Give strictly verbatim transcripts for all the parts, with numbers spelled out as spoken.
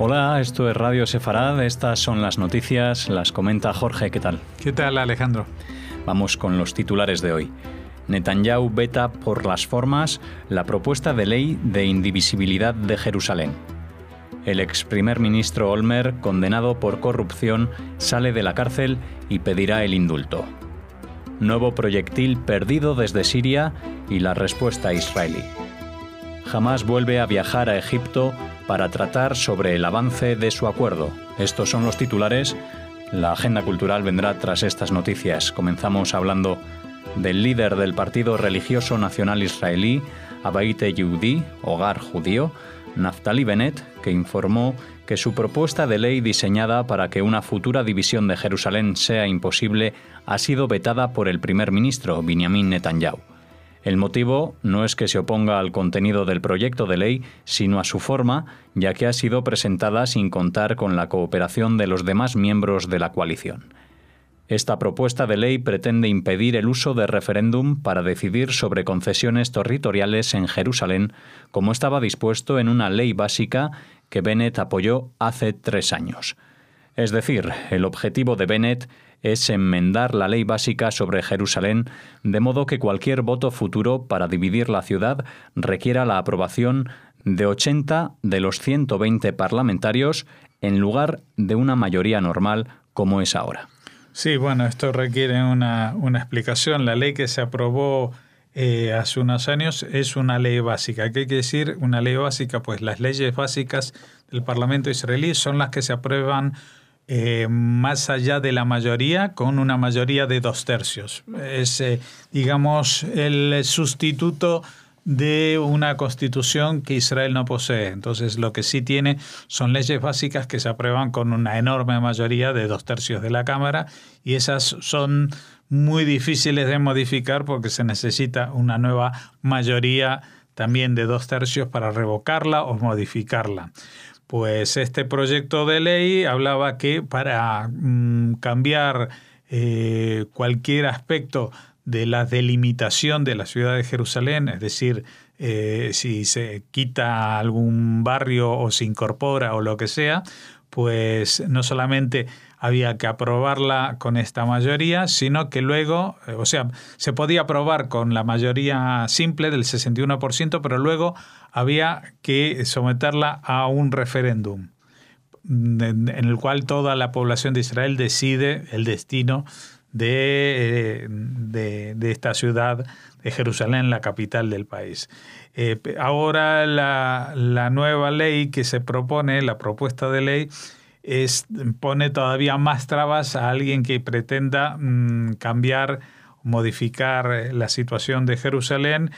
Hola, esto es Radio Sefarad, estas son las noticias, las comenta Jorge, ¿qué tal? ¿Qué tal, Alejandro? Vamos con los titulares de hoy. Netanyahu veta por las formas la propuesta de ley de indivisibilidad de Jerusalén. El ex primer ministro Olmert, condenado por corrupción, sale de la cárcel y pedirá el indulto. Nuevo proyectil perdido desde Siria y la respuesta israelí. Hamás vuelve a viajar a Egipto para tratar sobre el avance de su acuerdo. Estos son los titulares. La agenda cultural vendrá tras estas noticias. Comenzamos hablando del líder del partido religioso nacional israelí, Abait Yehudi, Hogar Judío, Naftali Bennett, que informó que su propuesta de ley diseñada para que una futura división de Jerusalén sea imposible ha sido vetada por el primer ministro, Benjamin Netanyahu. El motivo no es que se oponga al contenido del proyecto de ley, sino a su forma, ya que ha sido presentada sin contar con la cooperación de los demás miembros de la coalición. Esta propuesta de ley pretende impedir el uso de referéndum para decidir sobre concesiones territoriales en Jerusalén, como estaba dispuesto en una ley básica que Bennett apoyó hace tres años. Es decir, el objetivo de Bennett es enmendar la ley básica sobre Jerusalén, de modo que cualquier voto futuro para dividir la ciudad requiera la aprobación de ochenta de los ciento veinte parlamentarios en lugar de una mayoría normal como es ahora. Sí, bueno, esto requiere una, una explicación. La ley que se aprobó eh, hace unos años es una ley básica. ¿Qué quiere decir una ley básica? Pues las leyes básicas del Parlamento israelí son las que se aprueban Eh, más allá de la mayoría, con una mayoría de dos tercios. Es, eh, digamos, el sustituto de una constitución que Israel no posee. Entonces, lo que sí tiene son leyes básicas que se aprueban con una enorme mayoría de dos tercios de la Cámara, y esas son muy difíciles de modificar porque se necesita una nueva mayoría también de dos tercios para revocarla o modificarla. Pues este proyecto de ley hablaba que para mmm, cambiar eh, cualquier aspecto de la delimitación de la ciudad de Jerusalén, es decir, eh, si se quita algún barrio o se incorpora o lo que sea, pues no solamente había que aprobarla con esta mayoría, sino que luego, o sea, se podía aprobar con la mayoría simple del sesenta y uno por ciento, pero luego había que someterla a un referéndum en el cual toda la población de Israel decide el destino de, de, de esta ciudad de Jerusalén, la capital del país. Eh, ahora la, la nueva ley que se propone, la propuesta de ley, es, pone todavía más trabas a alguien que pretenda mmm, cambiar, modificar la situación de Jerusalén.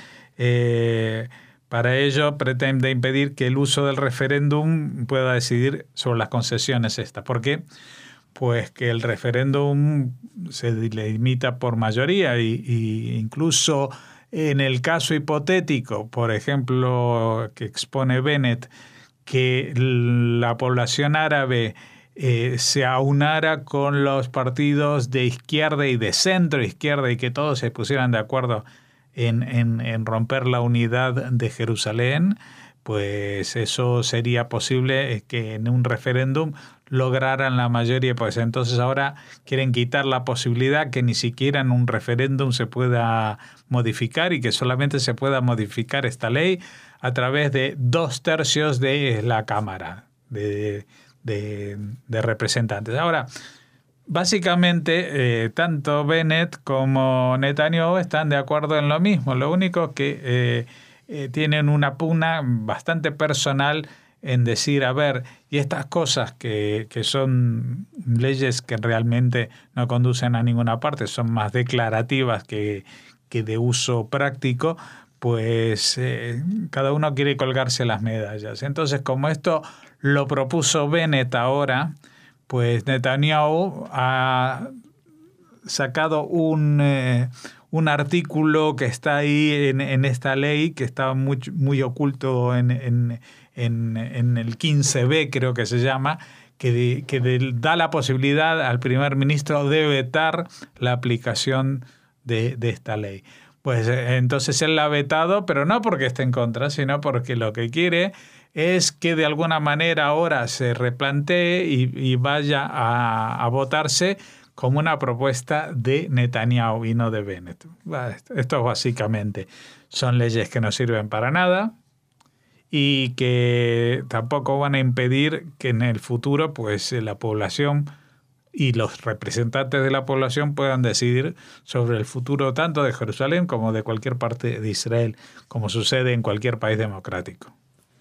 Eh, Para ello pretende impedir que el uso del referéndum pueda decidir sobre las concesiones estas. ¿Por qué? Pues que el referéndum se limita por mayoría y, y incluso en el caso hipotético, por ejemplo, que expone Bennett, que la población árabe eh, se aunara con los partidos de izquierda y de centro izquierda y que todos se pusieran de acuerdo En, en, en romper la unidad de Jerusalén, pues eso sería posible que en un referéndum lograran la mayoría. Pues entonces ahora quieren quitar la posibilidad que ni siquiera en un referéndum se pueda modificar y que solamente se pueda modificar esta ley a través de dos tercios de la Cámara de, de, de representantes. Ahora, básicamente, eh, tanto Bennett como Netanyahu están de acuerdo en lo mismo. Lo único que eh, eh, tienen una pugna bastante personal en decir, a ver, y estas cosas que, que son leyes que realmente no conducen a ninguna parte, son más declarativas que, que de uso práctico, pues eh, cada uno quiere colgarse las medallas. Entonces, como esto lo propuso Bennett ahora, pues Netanyahu ha sacado un, eh, un artículo que está ahí en, en esta ley, que está muy, muy oculto en, en, en, en el quince B, creo que se llama, que, de, que de, da la posibilidad al primer ministro de vetar la aplicación de, de esta ley. pues entonces él la ha vetado, pero no porque esté en contra, sino porque lo que quiere es que de alguna manera ahora se replantee y, y vaya a, a votarse como una propuesta de Netanyahu y no de Bennett. Esto básicamente son leyes que no sirven para nada y que tampoco van a impedir que en el futuro pues la población y los representantes de la población puedan decidir sobre el futuro tanto de Jerusalén como de cualquier parte de Israel, como sucede en cualquier país democrático.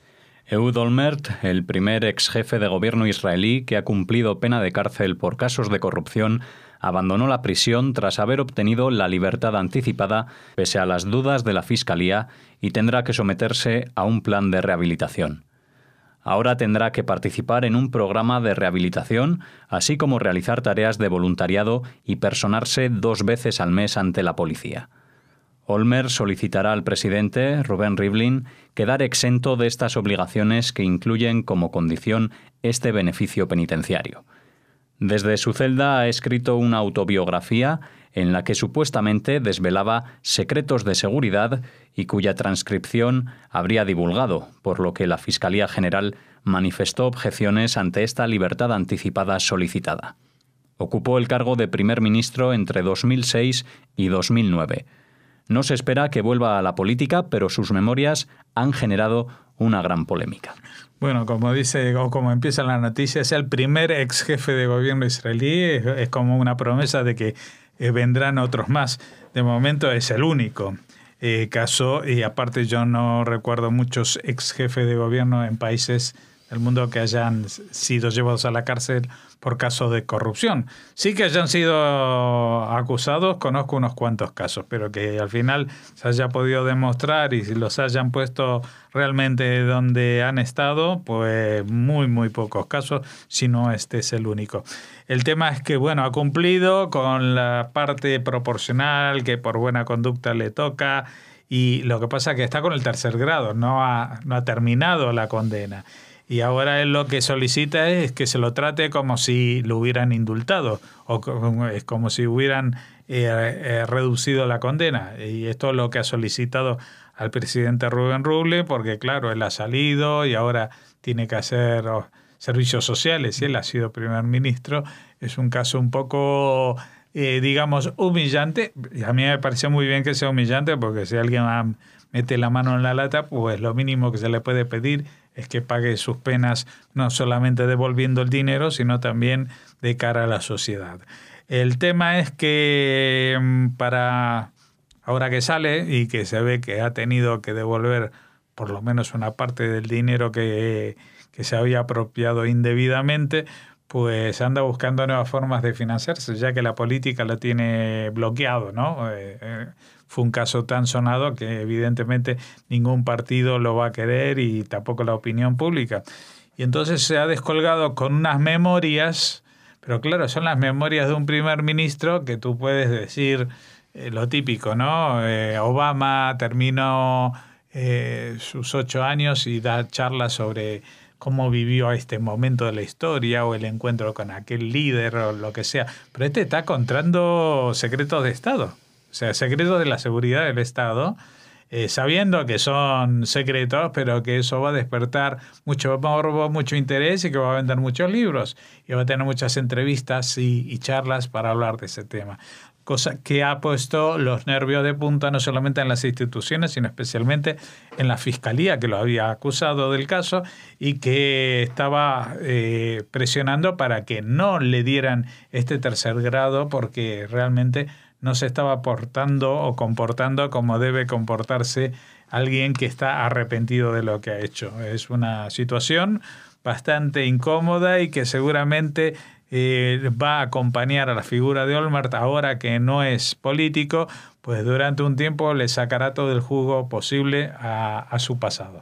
Ehud Olmert, el primer ex jefe de gobierno israelí que ha cumplido pena de cárcel por casos de corrupción, abandonó la prisión tras haber obtenido la libertad anticipada pese a las dudas de la Fiscalía y tendrá que someterse a un plan de rehabilitación. Ahora tendrá que participar en un programa de rehabilitación, así como realizar tareas de voluntariado y personarse dos veces al mes ante la policía. Olmert solicitará al presidente, Reuven Rivlin, quedar exento de estas obligaciones que incluyen como condición este beneficio penitenciario. Desde su celda ha escrito una autobiografía en la que supuestamente desvelaba secretos de seguridad y cuya transcripción habría divulgado, por lo que la Fiscalía General manifestó objeciones ante esta libertad anticipada solicitada. Ocupó el cargo de primer ministro entre dos mil seis y dos mil nueve. No se espera que vuelva a la política, pero sus memorias han generado una gran polémica. Bueno, como dice o como empieza la noticia, es el primer ex jefe de gobierno israelí, es, es como una promesa de que eh, vendrán otros más. De momento es el único eh, caso, y aparte yo no recuerdo muchos ex jefes de gobierno en países del mundo que hayan sido llevados a la cárcel por casos de corrupción. Sí que hayan sido acusados, conozco unos cuantos casos, pero que al final se haya podido demostrar y si los hayan puesto realmente donde han estado, pues muy, muy pocos casos, si no este es el único. El tema es que, bueno, ha cumplido con la parte proporcional que por buena conducta le toca, y lo que pasa es que está con el tercer grado, no ha, no ha terminado la condena. Y ahora él lo que solicita es que se lo trate como si lo hubieran indultado o como, como si hubieran eh, eh, reducido la condena. Y esto es lo que ha solicitado al presidente Reuven Rivlin, porque claro, él ha salido y ahora tiene que hacer oh, servicios sociales y él ha sido primer ministro. Es un caso un poco, eh, digamos, humillante. Y a mí me parece muy bien que sea humillante, porque si alguien mete la mano en la lata, pues lo mínimo que se le puede pedir es que pague sus penas, no solamente devolviendo el dinero, sino también de cara a la sociedad. El tema es que para ahora que sale y que se ve que ha tenido que devolver por lo menos una parte del dinero que, que se había apropiado indebidamente, pues anda buscando nuevas formas de financiarse, ya que la política lo tiene bloqueado, ¿no? Eh, eh, fue un caso tan sonado que evidentemente ningún partido lo va a querer y tampoco la opinión pública. Y entonces se ha descolgado con unas memorias, pero claro, son las memorias de un primer ministro que tú puedes decir eh, lo típico, ¿no? Eh, Obama terminó eh, sus ocho años y da charlas sobre cómo vivió este momento de la historia o el encuentro con aquel líder o lo que sea. Pero este está contando secretos de Estado. O sea, secretos de la seguridad del Estado, eh, sabiendo que son secretos, pero que eso va a despertar mucho morbo, mucho interés y que va a vender muchos libros y va a tener muchas entrevistas y, y charlas para hablar de ese tema. Cosa que ha puesto los nervios de punta no solamente en las instituciones, sino especialmente en la Fiscalía, que lo había acusado del caso y que estaba eh, presionando para que no le dieran este tercer grado, porque realmente no se estaba portando o comportando como debe comportarse alguien que está arrepentido de lo que ha hecho. Es una situación bastante incómoda y que seguramente eh, va a acompañar a la figura de Olmert, ahora que no es político, pues durante un tiempo le sacará todo el jugo posible a, a su pasado.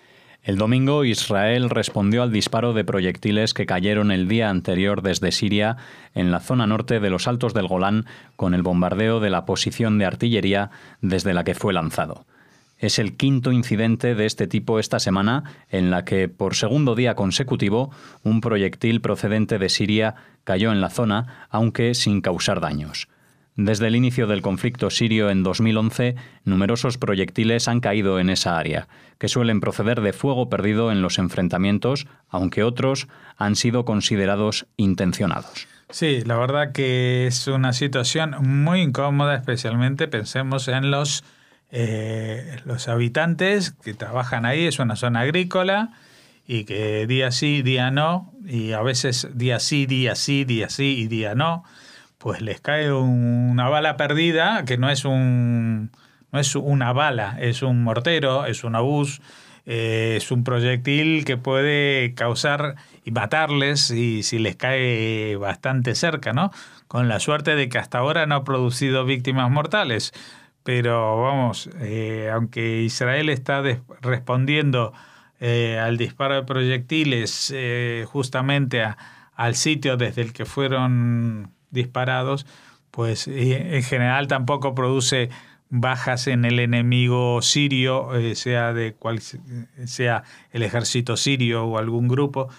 El domingo, Israel respondió al disparo de proyectiles que cayeron el día anterior desde Siria en la zona norte de los Altos del Golán con el bombardeo de la posición de artillería desde la que fue lanzado. Es el quinto incidente de este tipo esta semana en la que, por segundo día consecutivo, un proyectil procedente de Siria cayó en la zona, aunque sin causar daños. Desde el inicio del conflicto sirio en dos mil once, numerosos proyectiles han caído en esa área, que suelen proceder de fuego perdido en los enfrentamientos, aunque otros han sido considerados intencionados. Sí, la verdad que es una situación muy incómoda, especialmente pensemos en los, eh, los habitantes que trabajan ahí. Es una zona agrícola y que día sí, día no, y a veces día sí, día sí, día sí y día no, pues les cae un, una bala perdida, que no es un no es una bala, es un mortero, es un obús, eh, es un proyectil que puede causar y matarles y si les cae bastante cerca, ¿no? Con la suerte de que hasta ahora no ha producido víctimas mortales. Pero vamos, eh, aunque Israel está des- respondiendo eh, al disparo de proyectiles eh, justamente a, al sitio desde el que fueron disparados, pues eh, en general tampoco produce bajas en el enemigo sirio, eh, sea de cual sea el ejército sirio o algún grupo,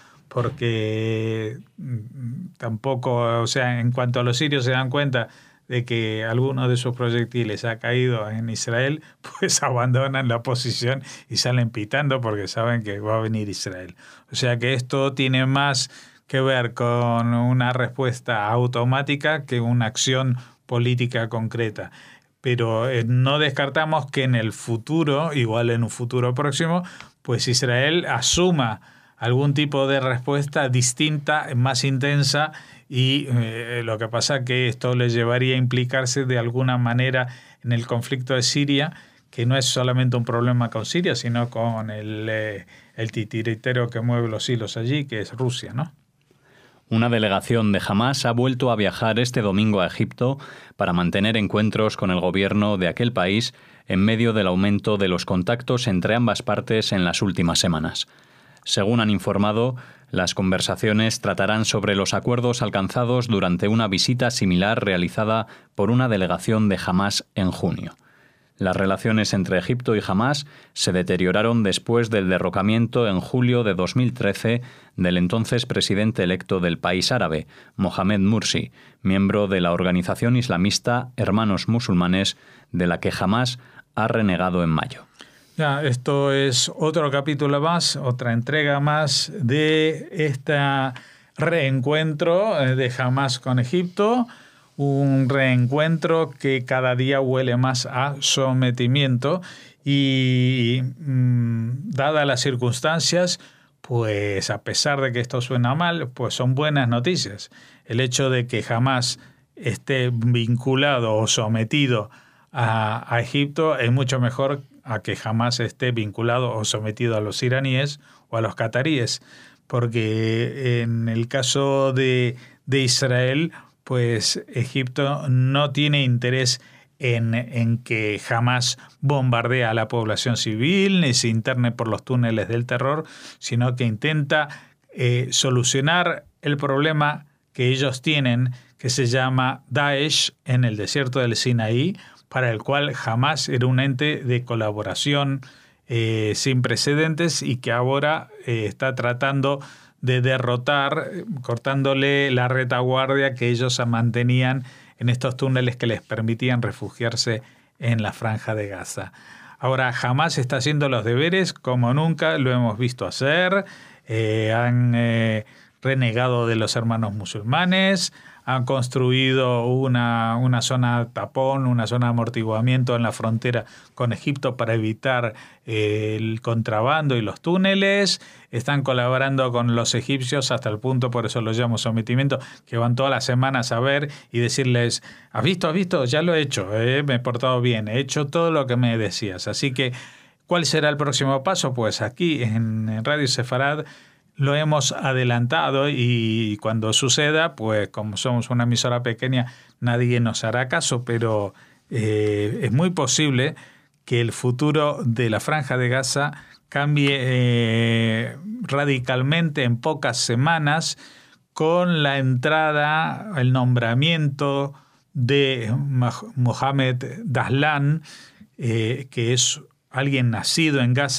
porque tampoco, o sea, en cuanto a los sirios se dan cuenta de que alguno de sus proyectiles ha caído en Israel, pues abandonan la posición y salen pitando porque saben que va a venir Israel. O sea que esto tiene más que ver con una respuesta automática que una acción política concreta. Pero eh, no descartamos que en el futuro, igual en un futuro próximo, pues Israel asuma algún tipo de respuesta distinta, más intensa, y eh, lo que pasa es que esto le llevaría a implicarse de alguna manera en el conflicto de Siria, que no es solamente un problema con Siria, sino con el, eh, el titiritero que mueve los hilos allí, que es Rusia, ¿no? Una delegación de Hamás ha vuelto a viajar este domingo a Egipto para mantener encuentros con el gobierno de aquel país en medio del aumento de los contactos entre ambas partes en las últimas semanas. Según han informado, las conversaciones tratarán sobre los acuerdos alcanzados durante una visita similar realizada por una delegación de Hamás en junio. Las relaciones entre Egipto y Hamás se deterioraron después del derrocamiento en julio de dos mil trece del entonces presidente electo del país árabe, Mohamed Mursi, miembro de la organización islamista Hermanos Musulmanes, de la que Hamás ha renegado en mayo. Ya, esto es otro capítulo más, otra entrega más de este reencuentro de Hamás con Egipto. Un reencuentro que cada día huele más a sometimiento y, mmm, dadas las circunstancias, pues a pesar de que esto suena mal, pues son buenas noticias. El hecho de que Hamás esté vinculado o sometido a, a Egipto es mucho mejor a que Hamás esté vinculado o sometido a los iraníes o a los cataríes, porque en el caso de, de Israel, pues Egipto no tiene interés en, en que Hamás bombardee a la población civil ni se interne por los túneles del terror, sino que intenta eh, solucionar el problema que ellos tienen, que se llama Daesh en el desierto del Sinaí, para el cual Hamás era un ente de colaboración eh, sin precedentes y que ahora eh, está tratando de derrotar, cortándole la retaguardia que ellos mantenían en estos túneles que les permitían refugiarse en la Franja de Gaza. Ahora Hamás está haciendo los deberes como nunca lo hemos visto hacer, eh, han eh, renegado de los hermanos musulmanes, han construido una, una zona tapón, una zona de amortiguamiento en la frontera con Egipto para evitar eh, el contrabando y los túneles. Están colaborando con los egipcios hasta el punto, por eso lo llamo sometimiento, que van todas las semanas a ver y decirles, ¿has visto? ¿Has visto? Ya lo he hecho, eh, me he portado bien, he hecho todo lo que me decías. Así que, ¿cuál será el próximo paso? Pues aquí en Radio Sefarad lo hemos adelantado y cuando suceda, pues como somos una emisora pequeña, nadie nos hará caso, pero eh, es muy posible que el futuro de la Franja de Gaza cambie eh, radicalmente en pocas semanas con la entrada, el nombramiento de Mohamed Dahlan, eh, que es alguien nacido en Gaza,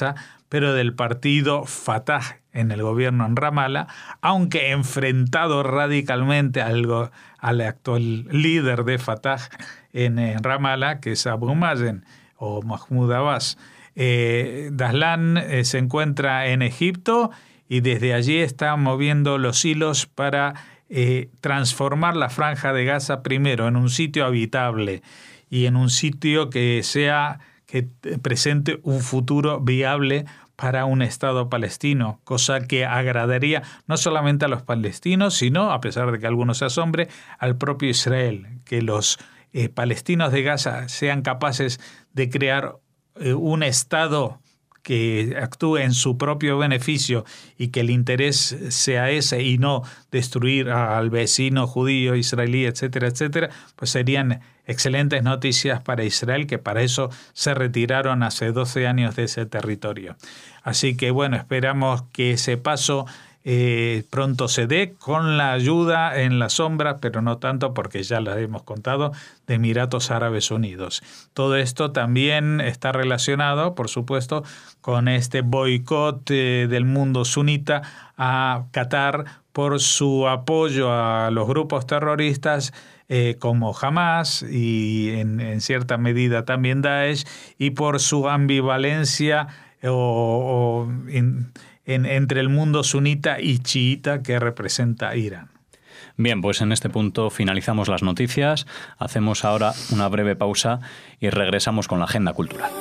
pero del partido Fatah en el gobierno en Ramallah, aunque enfrentado radicalmente al, al actual líder de Fatah en, en Ramallah, que es Abu Mazen o Mahmoud Abbas. Eh, Dahlan eh, se encuentra en Egipto y desde allí está moviendo los hilos para eh, transformar la Franja de Gaza primero en un sitio habitable y en un sitio que sea que presente un futuro viable para un Estado palestino, cosa que agradaría no solamente a los palestinos, sino, a pesar de que algunos se asombre, al propio Israel, que los eh, palestinos de Gaza sean capaces de crear eh, un Estado que actúe en su propio beneficio y que el interés sea ese y no destruir al vecino judío, israelí, etcétera, etcétera, pues serían excelentes noticias para Israel, que para eso se retiraron hace doce años de ese territorio. Así que bueno, esperamos que ese paso eh, pronto se dé con la ayuda en la sombra, pero no tanto porque ya la hemos contado, de Emiratos Árabes Unidos. Todo esto también está relacionado, por supuesto, con este boicot eh, del mundo sunita a Qatar por su apoyo a los grupos terroristas eh, como Hamas y en, en cierta medida también Daesh, y por su ambivalencia o, o in, en, entre el mundo sunita y chiita que representa Irán. Bien, pues en este punto finalizamos las noticias, hacemos ahora una breve pausa y regresamos con la agenda cultural.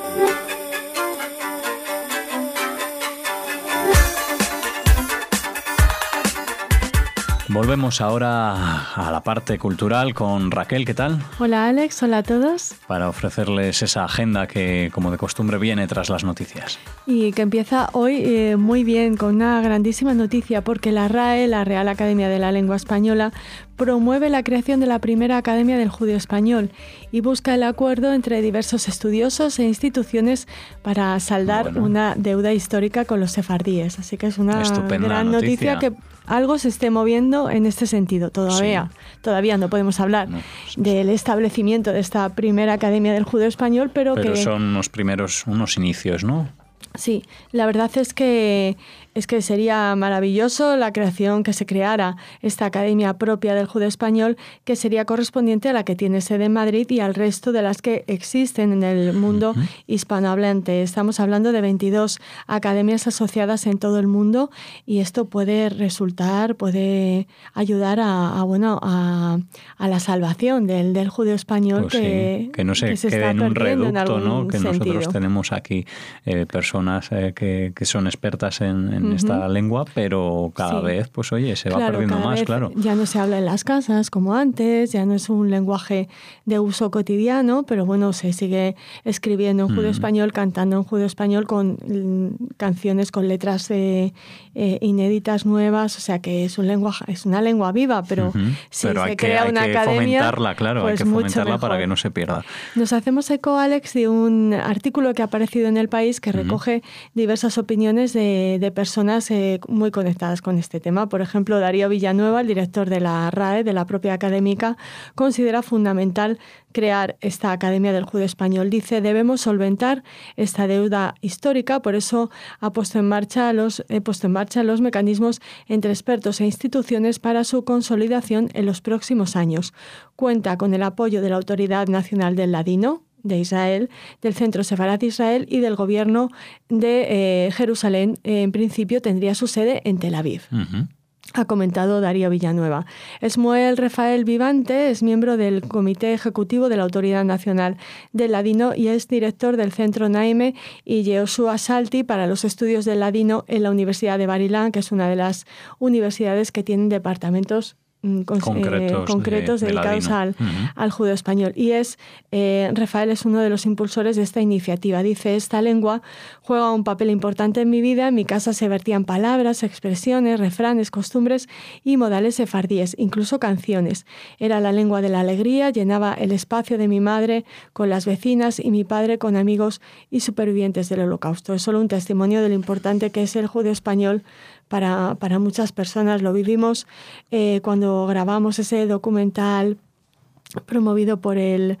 Volvemos ahora a la parte cultural con Raquel, ¿qué tal? Hola Alex, hola a todos. Para ofrecerles esa agenda que, como de costumbre, viene tras las noticias. Y que empieza hoy eh, muy bien, con una grandísima noticia, porque la RAE, la Real Academia de la Lengua Española, promueve la creación de la primera Academia del Judío Español y busca el acuerdo entre diversos estudiosos e instituciones para saldar bueno. una deuda histórica con los sefardíes. Así que es una Estupenda gran noticia. noticia que algo se esté moviendo en este sentido. Todavía, sí. todavía no podemos hablar no, sí, sí. del establecimiento de esta primera Academia del Judío Español, pero, pero que... son unos primeros, unos inicios, ¿no? Sí, la verdad es que es que sería maravilloso la creación que se creara esta academia propia del judío español, que sería correspondiente a la que tiene sede en Madrid y al resto de las que existen en el mundo uh-huh. hispanohablante. Estamos hablando de veintidós academias asociadas en todo el mundo y esto puede resultar, puede ayudar a, a bueno a, a la salvación del, del judío español pues que, sí, que no se, que se quede está en un reducto, en ¿no? Que sentido. Nosotros tenemos aquí eh, personas eh, que, que son expertas en, en en uh-huh. esta lengua, pero cada sí. vez, pues oye, se va claro, perdiendo cada más, vez claro. Ya no se habla en las casas como antes, ya no es un lenguaje de uso cotidiano, pero bueno, se sigue escribiendo en judío uh-huh. español, cantando en judío español con mm, canciones con letras eh, eh, inéditas, nuevas, o sea que es un lenguaje, es una lengua viva, pero uh-huh. si pero se hay crea que, una hay que academia, fomentarla, claro, pues hay que fomentarla para que no se pierda. Nos hacemos eco, Alex, de un artículo que ha aparecido en El País que recoge uh-huh. diversas opiniones de, de personas eh, muy conectadas con este tema. Por ejemplo, Darío Villanueva, el director de la RAE, de la propia académica, considera fundamental crear esta Academia del Judío Español. Dice, debemos solventar esta deuda histórica, por eso ha puesto en marcha los, he puesto en marcha los mecanismos entre expertos e instituciones para su consolidación en los próximos años. Cuenta con el apoyo de la Autoridad Nacional del Ladino, de Israel, del Centro Sefarad de Israel y del gobierno de eh, Jerusalén. Eh, en principio tendría su sede en Tel Aviv. Uh-huh. Ha comentado Darío Villanueva. Esmuel Rafael Vivante es miembro del Comité Ejecutivo de la Autoridad Nacional del Ladino y es director del Centro Naime y Yehoshua Salti para los estudios del ladino en la Universidad de Bar Ilan, que es una de las universidades que tienen departamentos Con, concretos, eh, concretos de, dedicados de al, uh-huh. al judío español. Y es eh, Rafael es uno de los impulsores de esta iniciativa. Dice, esta lengua juega un papel importante en mi vida. En mi casa se vertían palabras, expresiones, refranes, costumbres y modales sefardíes, incluso canciones. Era la lengua de la alegría, llenaba el espacio de mi madre con las vecinas y mi padre con amigos y supervivientes del Holocausto. Es solo un testimonio de lo importante que es el judío español Para, para muchas personas. Lo vivimos eh, cuando grabamos ese documental promovido por el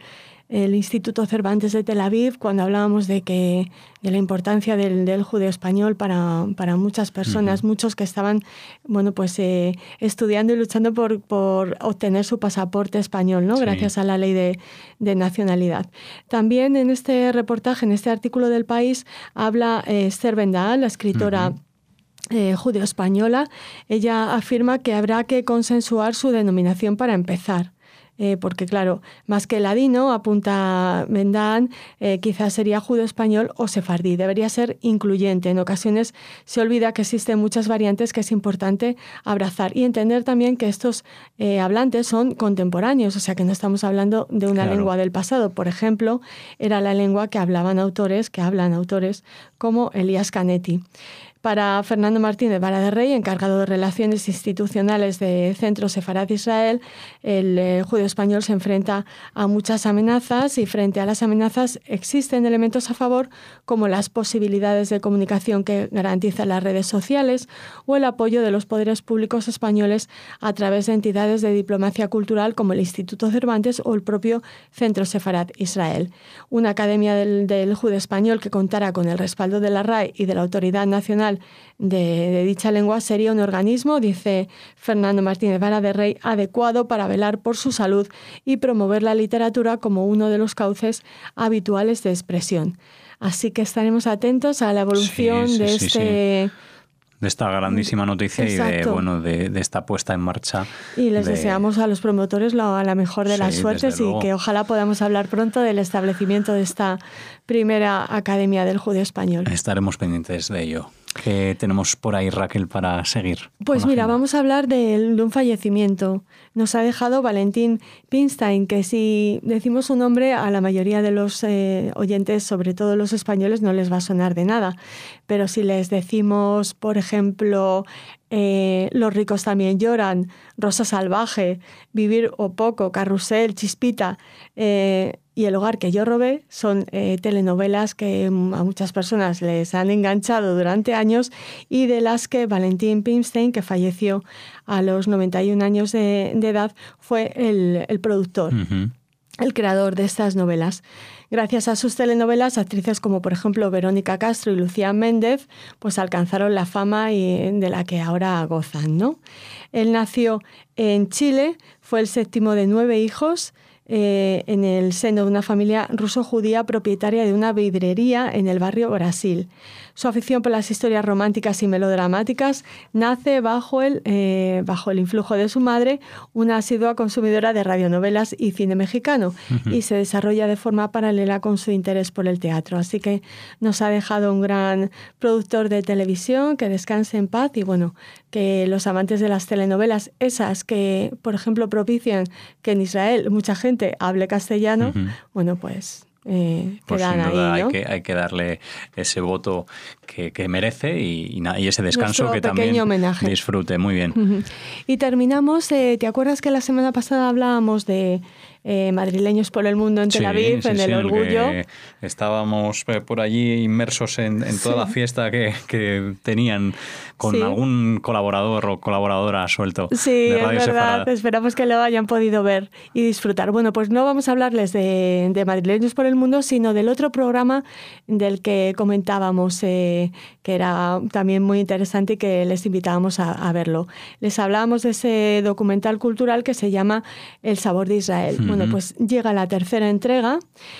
el Instituto Cervantes de Tel Aviv, cuando hablábamos de que de la importancia del, del judeo español para, para muchas personas, uh-huh. muchos que estaban bueno, pues, eh, estudiando y luchando por, por obtener su pasaporte español, ¿no? Sí. Gracias a la ley de, de nacionalidad. También en este reportaje, en este artículo del País, habla eh, Esther Bendaal, la escritora uh-huh. Eh, judeo-española. Ella afirma que habrá que consensuar su denominación para empezar. Eh, porque, claro, más que ladino, apunta Bendaal, eh, quizás sería judeo-español o sefardí. Debería ser incluyente. En ocasiones se olvida que existen muchas variantes que es importante abrazar y entender también que estos eh, hablantes son contemporáneos, o sea que no estamos hablando de una claro. lengua del pasado. Por ejemplo, era la lengua que hablaban autores, que hablan autores como Elías Canetti. Para Fernando Martínez Vara de Rey, encargado de Relaciones Institucionales de Centro Sefarad Israel, el eh, judío español se enfrenta a muchas amenazas y frente a las amenazas existen elementos a favor como las posibilidades de comunicación que garantizan las redes sociales o el apoyo de los poderes públicos españoles a través de entidades de diplomacia cultural como el Instituto Cervantes o el propio Centro Sefarad Israel. Una academia del, del judío español que contara con el respaldo de la R A E y de la Autoridad Nacional De, de dicha lengua sería un organismo, dice Fernando Martínez Vara de Rey, adecuado para velar por su salud y promover la literatura como uno de los cauces habituales de expresión. Así que estaremos atentos a la evolución sí, sí, de sí, este... Sí. De esta grandísima noticia Exacto. y de, bueno, de, de esta puesta en marcha. Y les de... deseamos a los promotores la, la mejor de sí, las suertes y que ojalá podamos hablar pronto del establecimiento de esta primera Academia del Judeo Español. Estaremos pendientes de ello. ¿Qué tenemos por ahí, Raquel, para seguir? Pues mira, agenda? Vamos a hablar de, de un fallecimiento. Nos ha dejado Valentín Pimstein, que si decimos su nombre a la mayoría de los eh, oyentes, sobre todo los españoles, no les va a sonar de nada. Pero si les decimos, por ejemplo, eh, Los ricos también lloran, Rosa salvaje, Vivir o poco, Carrusel, Chispita... Eh, y El hogar que yo robé son eh, telenovelas que a muchas personas les han enganchado durante años y de las que Valentín Pimstein, que falleció a los noventa y un años de, de edad, fue el, el productor, uh-huh. el creador de estas novelas. Gracias a sus telenovelas, actrices como por ejemplo Verónica Castro y Lucía Méndez pues alcanzaron la fama y, de la que ahora gozan, ¿no? Él nació en Chile, fue el séptimo de nueve hijos, Eh, en el seno de una familia ruso-judía propietaria de una vidrería en el barrio Brasil. Su afición por las historias románticas y melodramáticas nace bajo el, eh, bajo el influjo de su madre, una asidua consumidora de radionovelas y cine mexicano, uh-huh. y se desarrolla de forma paralela con su interés por el teatro. Así que nos ha dejado un gran productor de televisión, que descanse en paz y bueno, que los amantes de las telenovelas, esas que, por ejemplo, propician que en Israel mucha gente hable castellano, uh-huh. bueno, pues... Eh, pues sin duda ahí, ¿no? hay, que, hay que darle ese voto que, que merece y, y, y ese descanso Nuestro que también homenaje. Disfrute. Muy bien. Uh-huh. Y terminamos, eh, ¿te acuerdas que la semana pasada hablábamos de eh, madrileños por el mundo en Tel Aviv, sí, sí, en el sí, orgullo? El estábamos por allí inmersos en, en toda sí. la fiesta que, que tenían con sí. algún colaborador o colaboradora suelto sí, de Radio es verdad. Sefarad. Esperamos que lo hayan podido ver y disfrutar. Bueno, pues no vamos a hablarles de, de madrileños por el mundo, sino del otro programa del que comentábamos, eh, que era también muy interesante y que les invitábamos a, a verlo. Les hablábamos de ese documental cultural que se llama El sabor de Israel. Uh-huh. Bueno, pues llega la tercera entrega.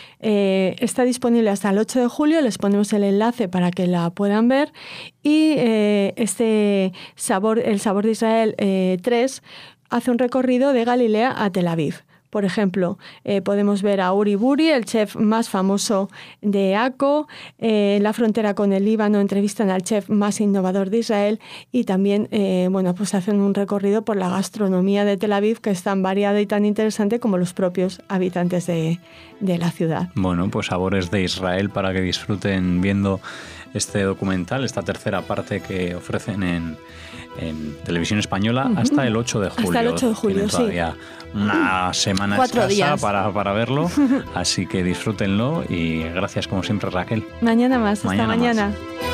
Eh, está disponible hasta el ocho de julio, les ponemos el enlace para que la puedan ver y eh, este sabor, el sabor de Israel eh, tres hace un recorrido de Galilea a Tel Aviv. Por ejemplo, eh, podemos ver a Uri Buri, el chef más famoso de Acco. Eh, en la frontera con el Líbano entrevistan al chef más innovador de Israel y también eh, bueno, pues hacen un recorrido por la gastronomía de Tel Aviv, que es tan variada y tan interesante como los propios habitantes de, de la ciudad. Bueno, pues sabores de Israel para que disfruten viendo este documental, esta tercera parte que ofrecen en, en Televisión Española, uh-huh. hasta el ocho de julio. Hasta el ocho de julio, sí. Todavía una semana Cuatro escasa días. Para, para verlo, así que disfrútenlo y gracias como siempre, Raquel. Mañana más, mañana hasta mañana. Más.